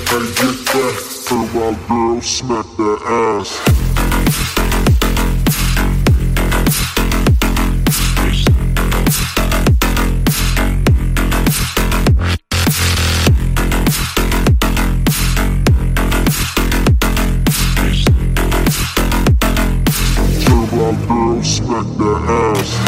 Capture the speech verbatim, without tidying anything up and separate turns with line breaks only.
How you get that? Turn around, girl, smack that ass. Turn around, girl, smack that ass.